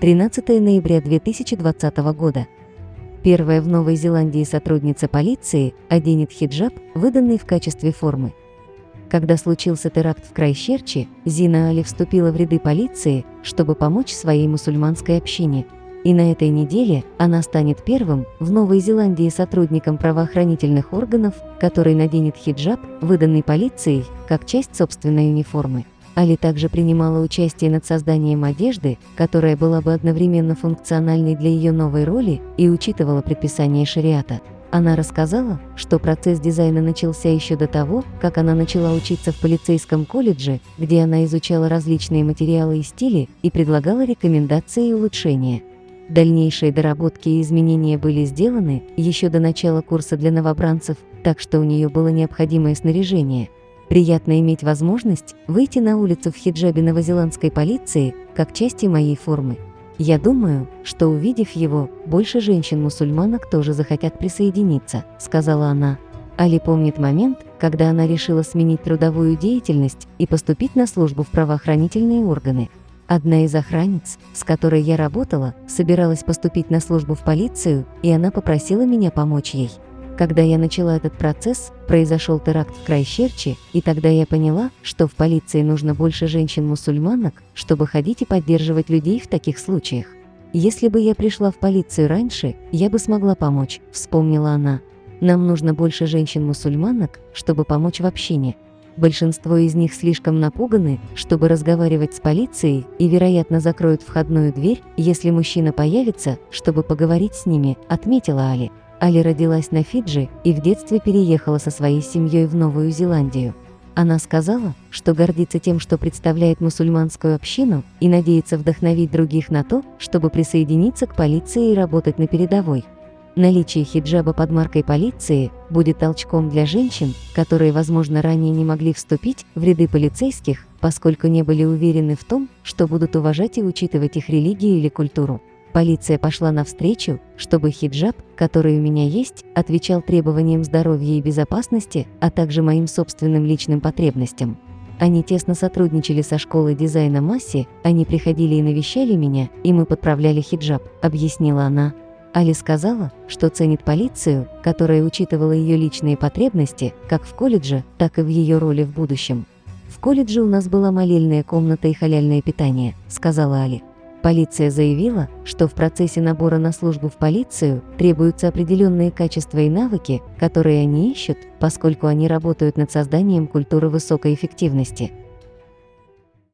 13 ноября 2020 года. Первая в Новой Зеландии сотрудница полиции оденет хиджаб, выданный в качестве формы. Когда случился теракт в Крайстчерче, Зина Али вступила в ряды полиции, чтобы помочь своей мусульманской общине. И на этой неделе она станет первым в Новой Зеландии сотрудником правоохранительных органов, который наденет хиджаб, выданный полицией, как часть собственной униформы. Али также принимала участие над созданием одежды, которая была бы одновременно функциональной для ее новой роли и учитывала предписания шариата. Она рассказала, что процесс дизайна начался еще до того, как она начала учиться в полицейском колледже, где она изучала различные материалы и стили и предлагала рекомендации и улучшения. Дальнейшие доработки и изменения были сделаны еще до начала курса для новобранцев, так что у нее было необходимое снаряжение. Приятно иметь возможность выйти на улицу в хиджабе новозеландской полиции, как части моей формы. Я думаю, что увидев его, больше женщин-мусульманок тоже захотят присоединиться, сказала она. Али помнит момент, когда она решила сменить трудовую деятельность и поступить на службу в правоохранительные органы. Одна из охранниц, с которой я работала, собиралась поступить на службу в полицию, и она попросила меня помочь ей. Когда я начала этот процесс, произошел теракт в Крайстчерче, и тогда я поняла, что в полиции нужно больше женщин-мусульманок, чтобы ходить и поддерживать людей в таких случаях. Если бы я пришла в полицию раньше, я бы смогла помочь, вспомнила она. Нам нужно больше женщин-мусульманок, чтобы помочь в общине. Большинство из них слишком напуганы, чтобы разговаривать с полицией, и, вероятно, закроют входную дверь, если мужчина появится, чтобы поговорить с ними, отметила Али. Али родилась на Фиджи и в детстве переехала со своей семьей в Новую Зеландию. Она сказала, что гордится тем, что представляет мусульманскую общину, и надеется вдохновить других на то, чтобы присоединиться к полиции и работать на передовой. Наличие хиджаба под маркой полиции будет толчком для женщин, которые, возможно, ранее не могли вступить в ряды полицейских, поскольку не были уверены в том, что будут уважать и учитывать их религию или культуру. Полиция пошла навстречу, чтобы хиджаб, который у меня есть, отвечал требованиям здоровья и безопасности, а также моим собственным личным потребностям. Они тесно сотрудничали со школой дизайна Масси, они приходили и навещали меня, и мы подправляли хиджаб, объяснила она. Али сказала, что ценит полицию, которая учитывала ее личные потребности, как в колледже, так и в ее роли в будущем. «В колледже у нас была молельная комната и халяльное питание», — сказала Али. Полиция заявила, что в процессе набора на службу в полицию требуются определенные качества и навыки, которые они ищут, поскольку они работают над созданием культуры высокой эффективности.